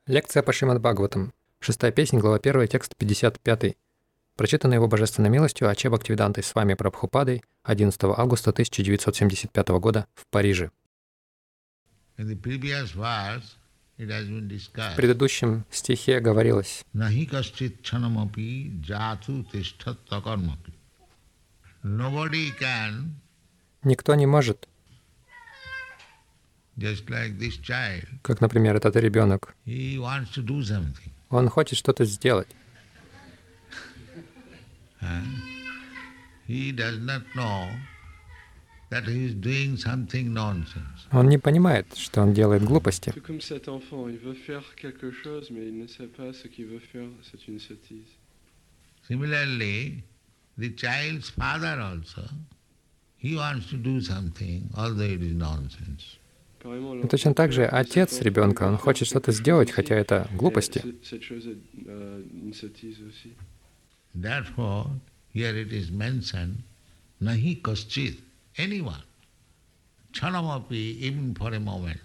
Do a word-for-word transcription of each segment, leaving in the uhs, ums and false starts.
Лекция по Шримад Бхагаватам. Шестая песня, глава первая, текст пятьдесят пять. Прочитана его божественной милостью Аче Бхактивидантой с вами Прабхупадой одиннадцатого августа тысяча девятьсот семьдесят пятого года в Париже. In the previous verse, it has been В discussed. предыдущем стихе говорилось: Nahi kaschit chanamapi jatu tishtat takarmapi. Nobody can, никто не может, just like this child, как, например, этот ребенок, he wants to do something. он хочет что-то сделать. Huh? He does not know that he is doing something nonsense. Он не понимает, что он делает глупости. Tout comme cet enfant, il veut faire quelque chose, mais il ne sait pas ce qu'il veut faire, c'est une sottise. Similarly, the child's father also, he wants to do something, although it is nonsense. И точно так же отец ребенка, он хочет что-то сделать, хотя это глупости. Cette chose est euh, une sottise aussi. Therefore, here it is mentioned, nahi kaschit, anyone, chanamapi, even for a moment.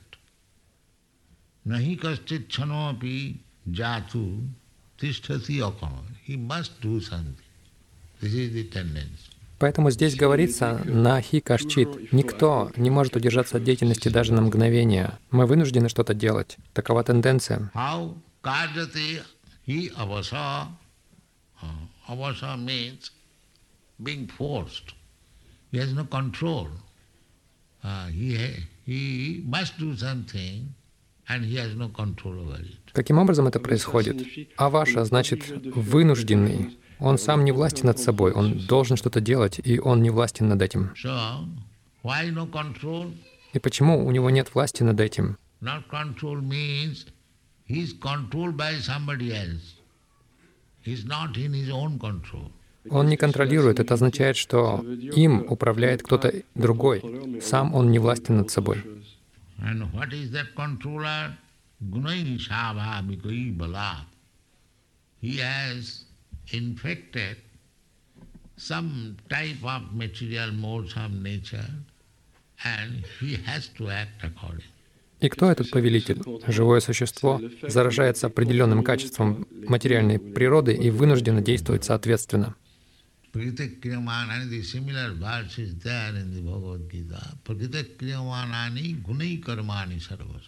Nahi kaschit chanamapi jatu tishtati akama. He must do something. This is the tendency. Поэтому здесь говорится на хи кашчит. Никто не может удержаться от деятельности даже на мгновение. Мы вынуждены что-то делать. Такова тенденция. How karjati hi avasa, uh, avasa means being forced. He has no control. Uh, he, he must do something and he has no control over it. Каким образом это происходит? Аваша значит вынужденный. Он сам не властен над собой, он должен что-то делать, и он не властен над этим. So, why no control? И почему у него нет власти над этим? Not control means he is controlled by somebody else. He is not in his own control. Он не контролирует, это означает, что им управляет кто-то другой. Сам он не властен над собой. And what is that controller? Gunai Shabha Mikoi Bala. He has infected some type of material modes of nature and he has to act accordingly. И кто этот повелитель? Живое существо заражается определенным качеством материальной природы и вынуждено действовать соответственно. Prakritakriyamanani, the similar verse is there in the Bhagavad Gita. Prakritakriyamanani gunai karmani sarvas.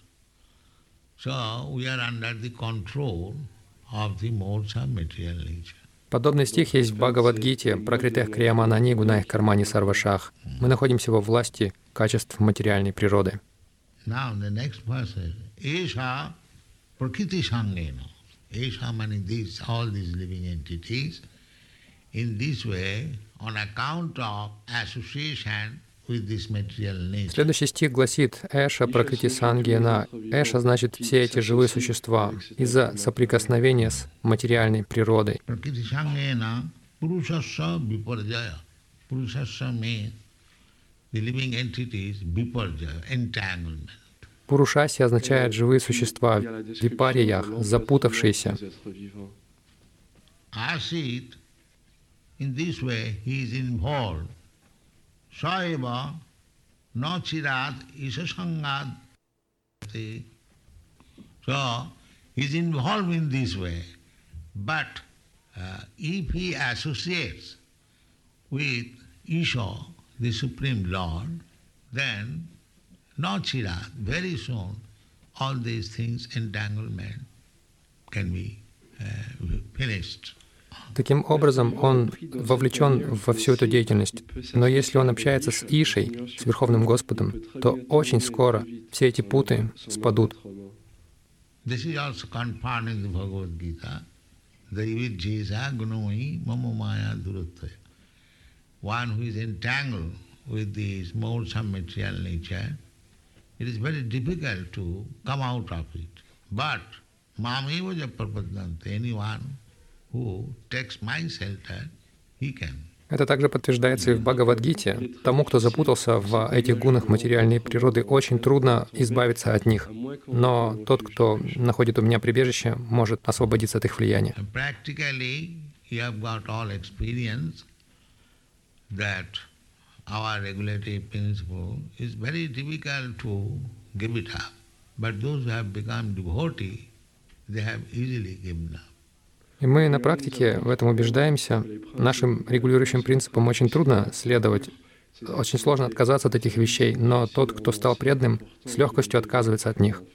So we are under the control of the modes of material nature. Подобный стих есть в Бхагавад-гите «Пракритех крияманани гунаих кармани сарвашах». Мы находимся во власти качеств материальной природы. Now the next verse is Esha Prakriti Sangena. Esha meaning these, all these living entities. In this way, on account of association with this material nature. Следующий стих гласит «Эша пракрити сангена». Эша значит все эти живые существа из-за соприкосновения с материальной природой. Prakriti Sangena Purushasya Viparjaya. Purushasya means the living entities, Viparjaya, entanglement. Пурушаси означает живые существа в випарьях, запутавшиеся. Asit, in this way, he is involved. Saeva nachirat isasangad. So, he is involved in this way. But uh, if he associates with Isha, the Supreme Lord, then nachirat, very soon, all these things, entanglement, can be uh, finished. Таким образом, он вовлечен во всю эту деятельность. Но если он общается с Ишей, с Верховным Господом, то очень скоро все эти путы спадут. This is also confirmed in the Bhagavad Gita. Daivijjesa gunamai mama maya durattaya. One who is entangled with these modes of material nature, it is very difficult to come out of it. But mameva japrapadante, anyone who takes my shelter, he can. Это также подтверждается и в Бхагавад-гите. Тому, кто запутался в этих гунах материальной природы, очень трудно избавиться от них. Но тот, кто находит у меня прибежище, может освободиться от их влияния. Practically, you have got all experience that our regulative principle is very difficult to give it up. But those who have become devotee, they have easily given up. И мы на практике в этом убеждаемся. Нашим регулирующим принципам очень трудно следовать, очень сложно отказаться от этих вещей, но тот, кто стал преданным, с легкостью отказывается от них.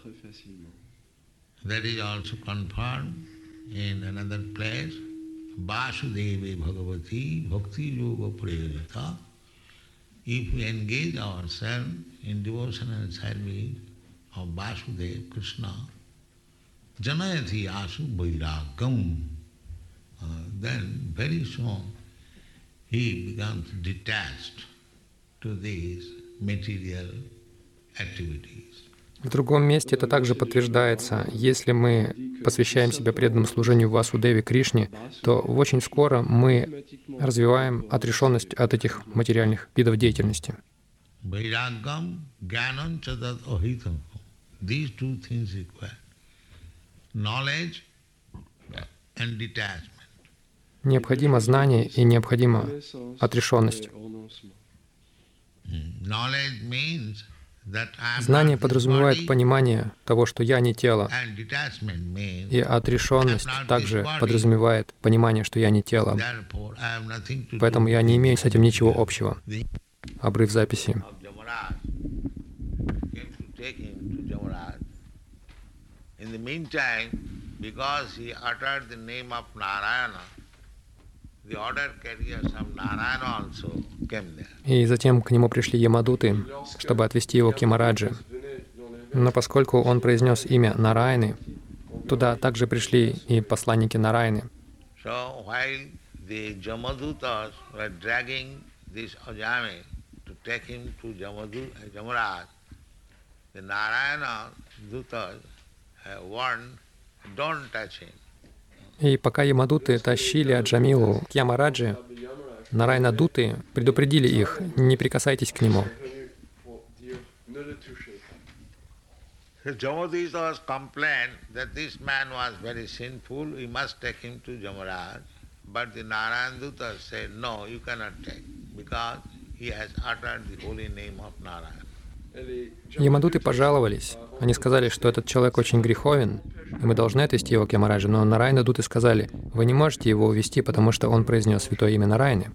That is also confirmed in another place. Vasudevi Bhagavati Bhakti Yoga Prayojita. If we engage ourselves in devotional service of Vasudeva Krishna, Janayati Asu Vairagam, uh, then very soon he becomes detached to these material activities. В другом месте это также подтверждается. Если мы посвящаем себя преданному служению Васудеве Кришне, то очень скоро мы развиваем отрешенность от этих материальных видов деятельности. Vairagam, Jnanam Chadat Ahitam. These two things required. Knowledge and detachment. Необходимо знание и необходима отрешенность. Knowledge means that I am Знание not this подразумевает body, понимание того, что я не тело, and detachment means и отрешенность I'm not также this body. подразумевает понимание, что я не тело. Therefore, I have nothing to Поэтому do я with не the имею с этим ничего behavior. общего. The Обрыв записи. of Yamaraj came to take him to Yamaraj. In the meantime, because he uttered the name of Narayana, the order carriers of Narayana also came there. И затем к нему пришли Ямадуты, чтобы отвезти его к Ямараджи. Но поскольку он произнес имя Нараяны, туда также пришли и посланники Нараяны. So while the Jamadutas were dragging this Ajami to take him to Jamadu, Jamaraj, the Narayana Dutas uh, warned, don't touch him. И пока Ямадуты тащили Аджамилу к Ямараджи, Нарайна Дуты предупредили их: не прикасайтесь к нему. The Jamadutas complained that this man was very sinful, we must take him to Jamaraj. But the Narayana Dutas said, no, you cannot take, because he has uttered the holy name of Narayana. Ямадуты пожаловались. Они сказали, что этот человек очень греховен, и мы должны отвезти его к Ямараджи. Но Нарайна Дуты сказали: вы не можете его увезти, потому что он произнес святое имя Нарайны.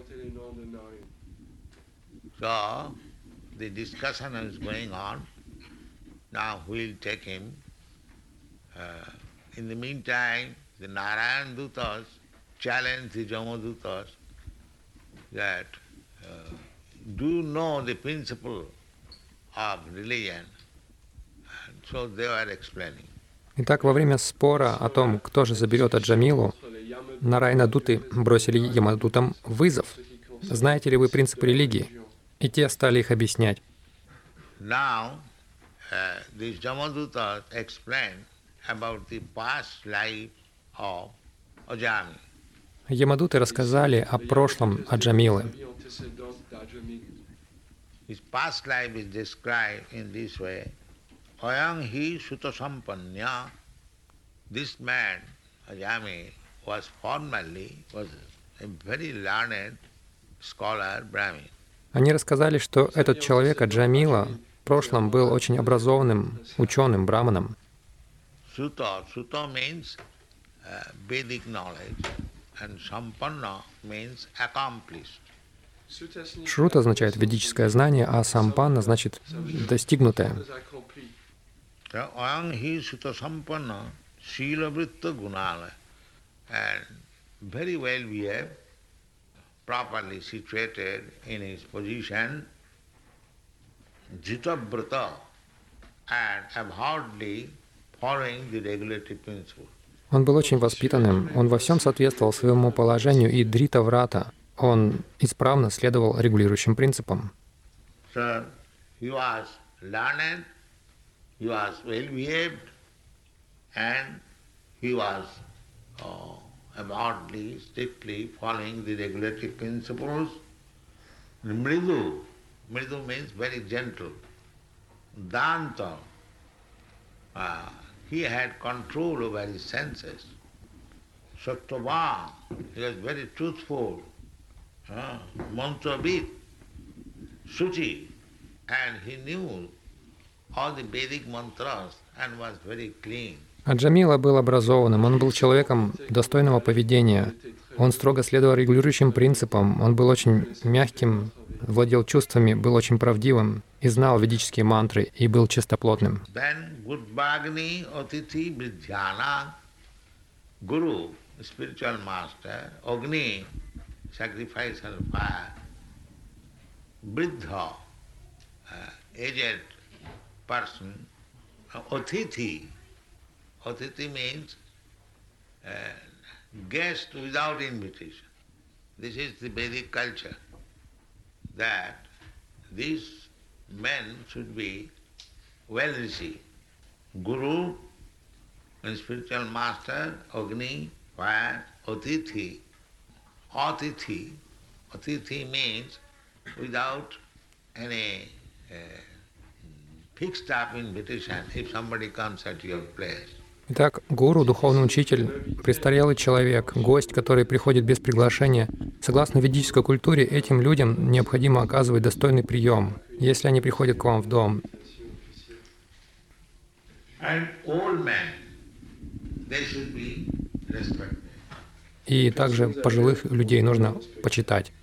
So the discussion is going on. Now we'll take him. Uh, in the meantime, the Narayana Dutas challenged the Jamadutas that uh, do you know the principle of religion? And so they were explaining. Итак, во время спора о том, кто же заберет Аджамилу, Нарайна Дуты бросили Ямадутам вызов. Знаете ли вы принципы религии? И те стали их объяснять. Now, uh, these Jamadutas explained about the past life of Ajami. Ямадуты рассказали о прошлом Аджамилы. His past life is described in this way. Ayam hi sutta sampanya. This man, Ajami, was formerly was a very learned scholar, Brahmin. Они рассказали, что этот человек, Аджамила, в прошлом был очень образованным ученым, браманом. Sutta, sutta means uh, Vedic knowledge, and sampanna means accomplished. Шрута означает ведическое знание, а сампанна значит достигнутое. Ayam hi sutta sampanna, sila vritta gunala, and very well behaved, properly situated in his position, jitavrata, and avowedly following the regulative principle. Он был очень воспитанным, он во всем соответствовал своему положению, и дрита врата, он исправно следовал регулирующим принципам. So he was learned, he was well behaved, and he was uh, avowedly, strictly following the regulative principles. Mridu, mridu means very gentle. Danta, uh, he had control over his senses. Sattva, he was very truthful. Uh, Mantravit, Suchi, and he knew all the Vedic mantras and was very clean. А Джамила был образованным, он был человеком достойного поведения. Он строго следовал регулирующим принципам, он был очень мягким, владел чувствами, был очень правдивым и знал ведические мантры, и был чистоплотным. Then Gudbagni Atithi Vidyana Guru, spiritual master, Agni, sacrificial fire, Vriddha, uh, aged person, uh, Atithi. Atithi means uh, guest without invitation. This is the Vedic culture, that these men should be well received. Guru and spiritual master, Agni, fire, Atithi. Atithi. Atithi means without any uh, fixed up invitation if somebody comes at your place. Итак, гуру, духовный учитель, престарелый человек, гость, который приходит без приглашения. Согласно ведической культуре, этим людям необходимо оказывать достойный прием, если они приходят к вам в дом. И также пожилых людей нужно почитать.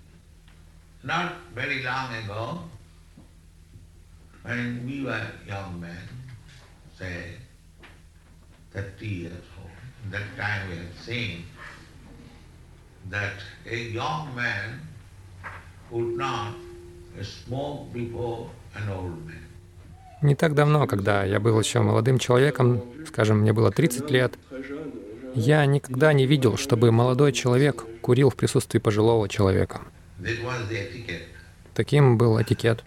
thirty years old. That time we have seen that a young man would not smoke before an old man. Не так давно, когда я был еще молодым человеком, скажем, мне было тридцать лет, я никогда не видел, чтобы молодой человек курил в присутствии пожилого человека. Таким был этикет.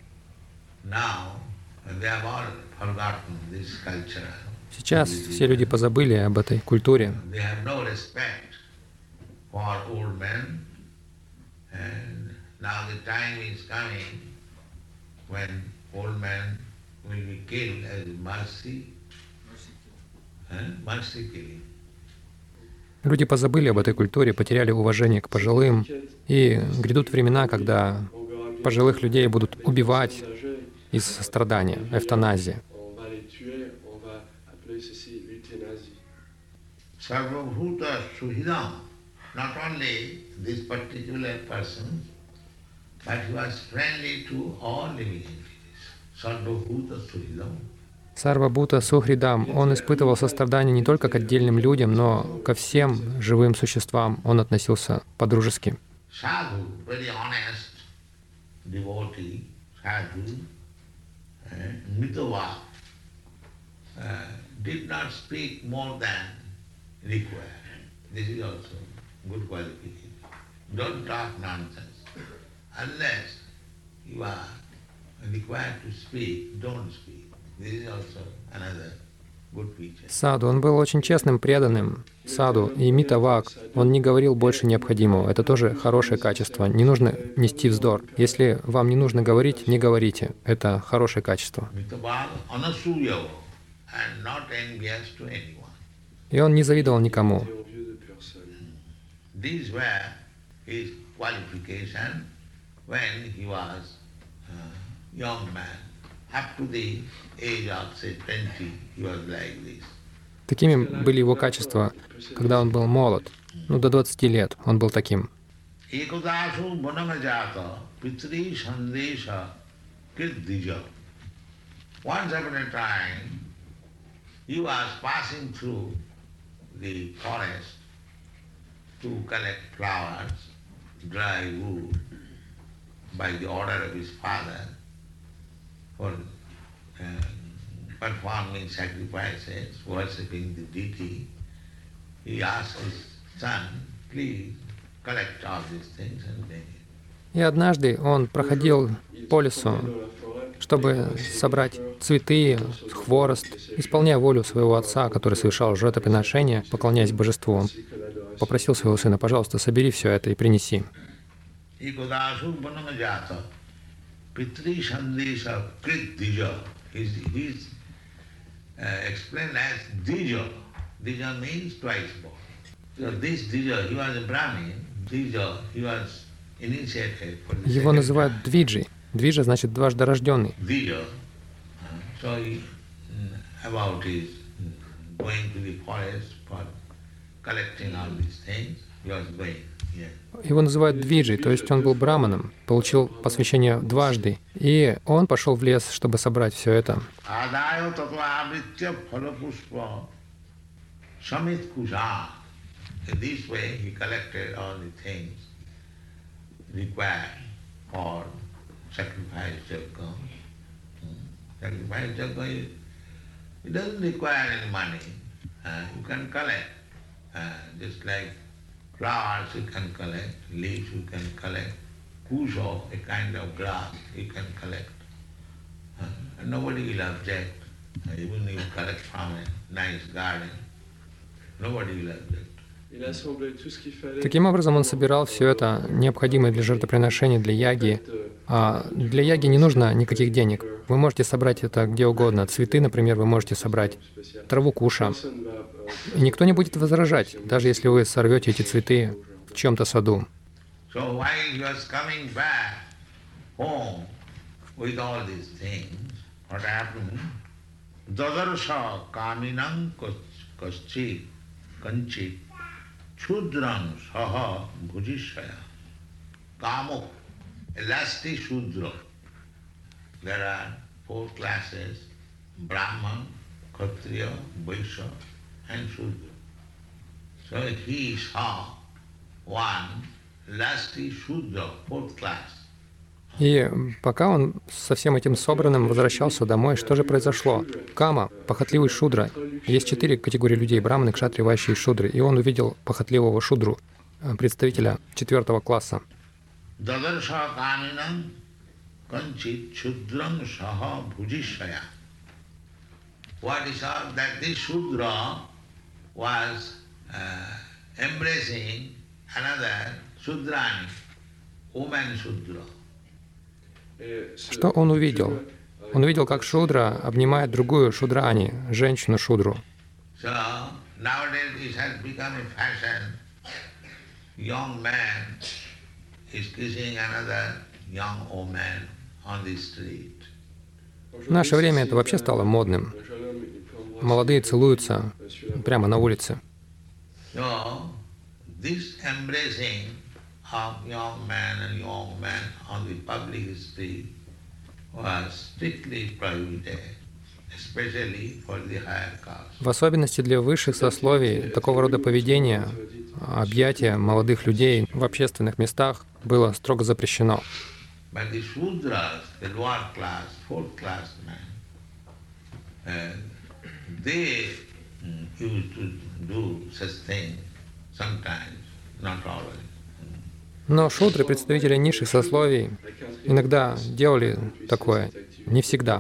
Сейчас все люди позабыли об этой культуре. Люди позабыли об этой культуре, потеряли уважение к пожилым, и грядут времена, когда пожилых людей будут убивать из сострадания, эвтаназия. Sarvabhuta Suhidam, not only this particular person, but he was friendly to all living entities. Sarvabhuta Suhidam. Сарвабхута Сухридам, он испытывал сострадание не только к отдельным людям, но ко всем живым существам он относился по-дружески. Sadhu, very honest devotee, sadhu, Mitava, did not speak more than required. This is also good qualification. Don't talk nonsense. Unless you are required to speak, don't speak. This is also another good feature. Саду, он был очень честным, преданным. Саду и Митавак, он не говорил больше необходимого. Это тоже хорошее качество. Не нужно нести вздор. Если вам не нужно говорить, не говорите. Это хорошее качество. И он не завидовал никому. Такими были его качества, когда он был молод. Ну, до двадцати лет он был таким. He was passing through the forest to collect flowers, dry wood, by the order of his father, for uh, performing sacrifices, worshipping the deity. He asked his son, please collect all these things and bring it. И однажды он проходил по лесу, чтобы собрать цветы, хворост, исполняя волю своего отца, который совершал жертвоприношение, поклоняясь божеству. Он попросил своего сына: пожалуйста, собери все это и принеси. Его называют Двиджи. Двиджа значит дважды рожденный. going to the forest for collecting all these things. He was going. Yeah. Его называют двиджей, то есть он был браманом, получил посвящение дважды, и он пошел в лес, чтобы собрать все это. Adayo tato avritya phalapushpa samit kusha. In this way he collected all the things required for sacrifice yajna. Sacrifice yajna, it doesn't require any money. Uh, you can collect, uh, just like flowers you can collect, leaves you can collect, kusho, a kind of grass you can collect. Uh, and nobody will object. Uh, even if you collect from a nice garden, nobody will object. Таким образом, он собирал все это необходимое для жертвоприношения, для яги. А для яги не нужно никаких денег. Вы можете собрать это где угодно. Цветы, например, вы можете собрать, траву куша. И никто не будет возражать, даже если вы сорвете эти цветы в чьем-то саду. Shudrang saha bhujishaya. Kamo, elasti Shudra. There are four classes, Brahman, Kshatriya, Vaishya and Shudra. So he saw one lasti Shudra, fourth class. И пока он со всем этим собранным возвращался домой, что же произошло? Кама, похотливый шудра. Есть четыре категории людей: браманы, кшатри, вайши и шудры. И он увидел похотливого шудру, представителя четвертого класса. Что он увидел? Он увидел, как шудра обнимает другую шудрани, женщину-шудру. В наше время это вообще стало модным. Молодые целуются прямо на улице. Of young man and young man on the public street was strictly prohibited, especially for the higher caste. В особенности для высших сословий такого рода поведение, объятия молодых людей в общественных местах было строго запрещено. But the Shudras, the lower class, fourth class men, uh, they used to do such things sometimes, not always. Но шудры, представители низших сословий, иногда делали такое, не всегда.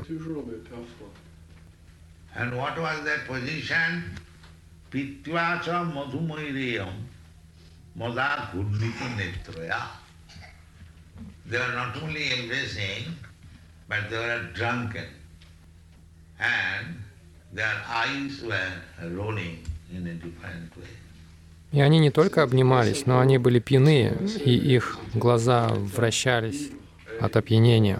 И они не только обнимались, но они были пьяны, и их глаза вращались от опьянения.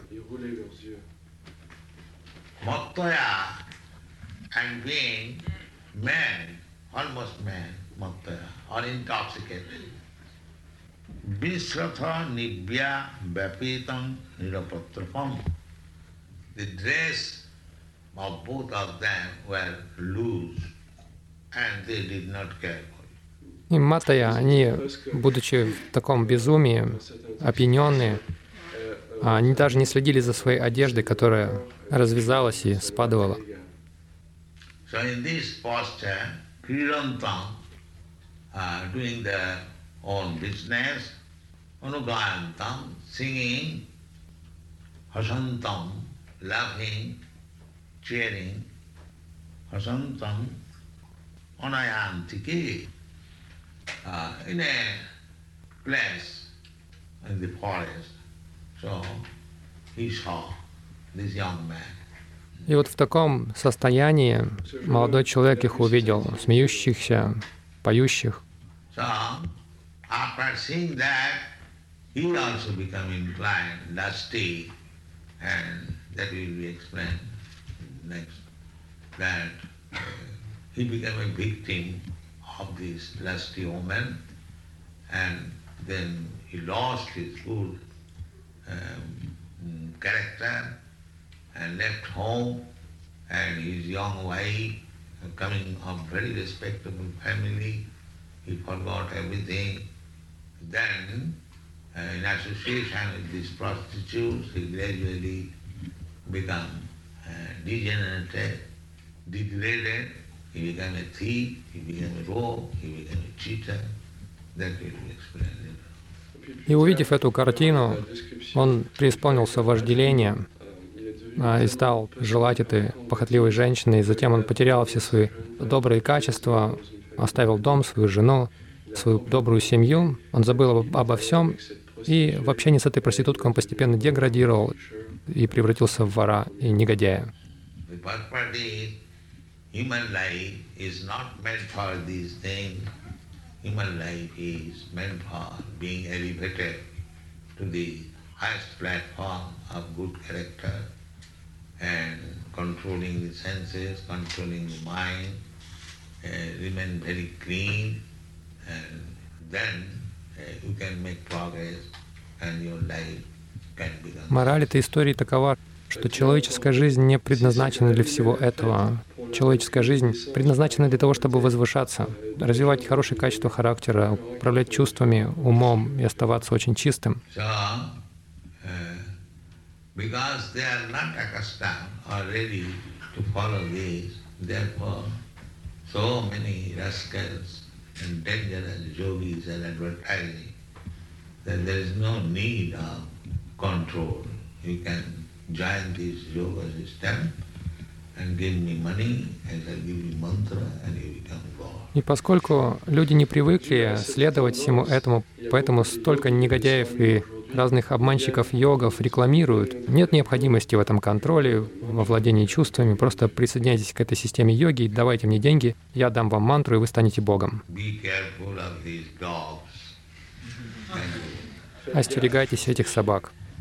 И Матая, они, будучи в таком безумии, опьяненные, они даже не следили за своей одеждой, которая развязалась и спадывала. Uh, in a place in the forest, so he saw this young man. И вот в таком состоянии молодой человек их увидел, смеющихся, поющих. So, after seeing that, he also became inclined, lusty, and that will be explained next. That uh, he became a victim of this lusty woman, and then he lost his good um, character and left home, and his young wife, coming of very respectable family, he forgot everything. Then, uh, in association with these prostitutes, he gradually became uh, degenerated, degraded. He became a thief, he became a rogue, he became a cheater. That will be explained later. И увидев эту картину, он преисполнился вожделения и стал желать этой похотливой женщины, и затем он потерял все свои добрые качества, оставил дом, свою жену, свою добрую семью, он забыл обо всем, и в общении с этой проституткой он постепенно деградировал и превратился в вора и негодяя. And controlling the senses, controlling the mind, uh, remain very clean, and then uh, you can make progress, and your life can become. Мораль этой истории такова, что человеческая жизнь не предназначена для всего этого. Человеческая жизнь предназначена для того, чтобы возвышаться, развивать хорошие качества характера, управлять чувствами, умом и оставаться очень чистым. Because they are not accustomed or ready to follow this, therefore so many rascals and dangerous yogis are advertising that there is no need of control. You can join this yoga system and give me money, I shall give you mantra, and you become God. И поскольку люди не привыкли следовать всему этому, поэтому столько негодяев и разных обманщиков йогов рекламируют. Нет необходимости в этом контроле, во владении чувствами. Просто присоединяйтесь к этой системе йоги, давайте мне деньги, я дам вам мантру, и вы станете Богом. Остерегайтесь этих собак.